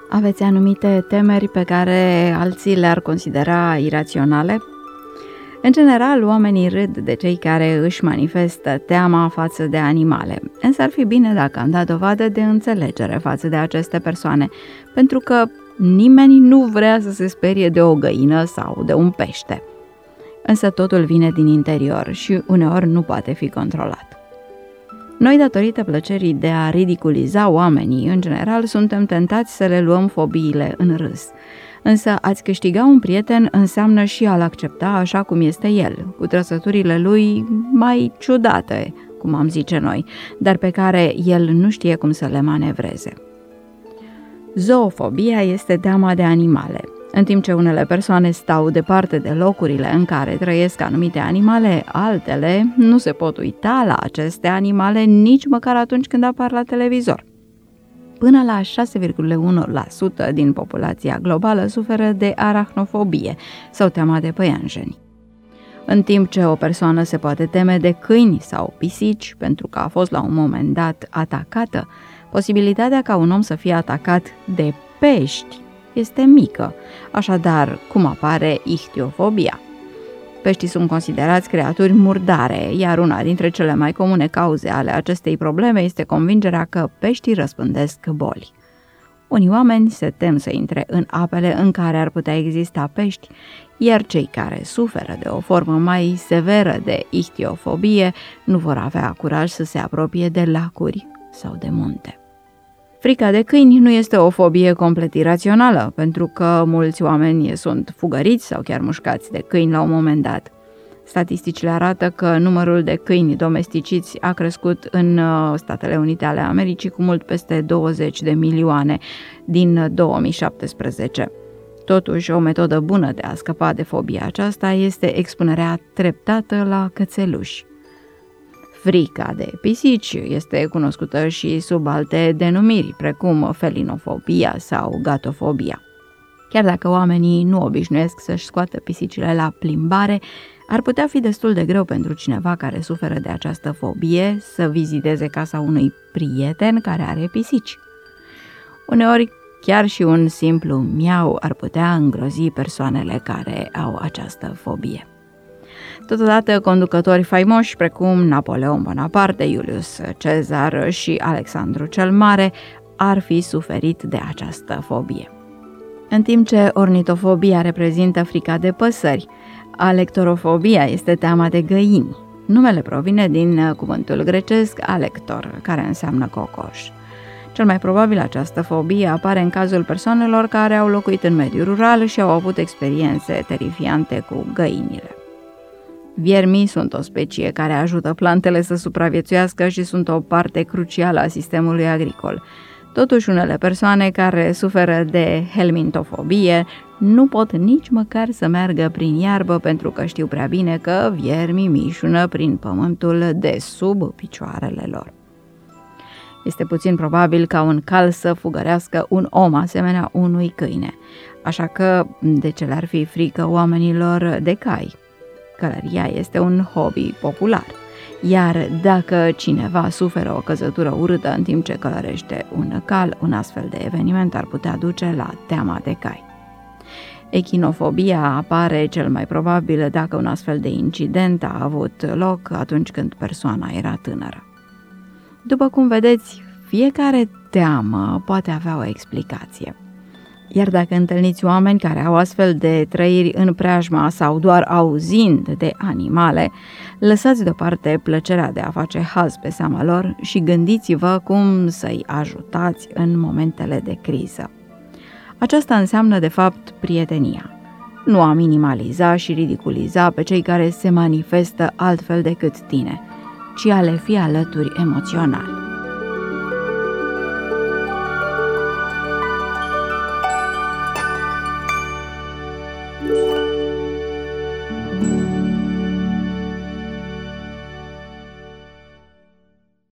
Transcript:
Aveți anumite temeri pe care alții le-ar considera iraționale? În general, oamenii râd de cei care își manifestă teama față de animale, însă ar fi bine dacă am dat dovadă de înțelegere față de aceste persoane, pentru că nimeni nu vrea să se sperie de o găină sau de un pește. Însă totul vine din interior și uneori nu poate fi controlat. Noi, datorită plăcerii de a ridiculiza oamenii, în general, suntem tentați să le luăm fobiile în râs. Însă a-ți câștiga un prieten înseamnă și a-l accepta așa cum este el, cu trăsăturile lui mai ciudate, cum am zice noi, dar pe care el nu știe cum să le manevreze. Zoofobia este teama de animale. În timp ce unele persoane stau departe de locurile în care trăiesc anumite animale, altele nu se pot uita la aceste animale nici măcar atunci când apar la televizor. Până la 6,1% din populația globală suferă de arachnofobie sau teama de păianjeni. În timp ce o persoană se poate teme de câini sau pisici pentru că a fost la un moment dat atacată, posibilitatea ca un om să fie atacat de pești este mică, așadar cum apare ihtiofobia? Peștii sunt considerați creaturi murdare, iar una dintre cele mai comune cauze ale acestei probleme este convingerea că peștii răspândesc boli. Unii oameni se tem să intre în apele în care ar putea exista pești, iar cei care suferă de o formă mai severă de ihtiofobie nu vor avea curaj să se apropie de lacuri sau de munte. Frica de câini nu este o fobie complet irațională, pentru că mulți oameni sunt fugăriți sau chiar mușcați de câini la un moment dat. Statisticile arată că numărul de câini domesticiți a crescut în Statele Unite ale Americii cu mult peste 20 de milioane din 2017. Totuși, o metodă bună de a scăpa de fobia aceasta este expunerea treptată la cățeluși. Frica de pisici este cunoscută și sub alte denumiri, precum felinofobia sau gatofobia. Chiar dacă oamenii nu obișnuiesc să-și scoată pisicile la plimbare, ar putea fi destul de greu pentru cineva care suferă de această fobie să viziteze casa unui prieten care are pisici. Uneori, chiar și un simplu miau ar putea îngrozi persoanele care au această fobie. Totodată, conducători faimoși precum Napoleon Bonaparte, Iulius Cezar și Alexandru cel Mare ar fi suferit de această fobie. În timp ce ornitofobia reprezintă frica de păsări, alectorofobia este teama de găini. Numele provine din cuvântul grecesc alector, care înseamnă cocoș. Cel mai probabil această fobie apare în cazul persoanelor care au locuit în mediul rural și au avut experiențe terifiante cu găinile. Viermii sunt o specie care ajută plantele să supraviețuiască și sunt o parte crucială a sistemului agricol. Totuși, unele persoane care suferă de helmintofobie nu pot nici măcar să meargă prin iarbă pentru că știu prea bine că viermii mișună prin pământul de sub picioarele lor. Este puțin probabil ca un cal să fugărească un om asemenea unui câine, așa că de ce le-ar fi frică oamenilor de cai? Călăria este un hobby popular, iar dacă cineva suferă o căzătură urâtă în timp ce călărește un cal, un astfel de eveniment ar putea duce la teama de cai. Echinofobia apare cel mai probabil dacă un astfel de incident a avut loc atunci când persoana era tânără. După cum vedeți, fiecare teamă poate avea o explicație. Iar dacă întâlniți oameni care au astfel de trăiri în preajma sau doar auzind de animale, lăsați deoparte plăcerea de a face haz pe seama lor și gândiți-vă cum să-i ajutați în momentele de criză. Aceasta înseamnă, de fapt, prietenia. Nu a minimaliza și ridiculiza pe cei care se manifestă altfel decât tine, ci a le fi alături emoțional.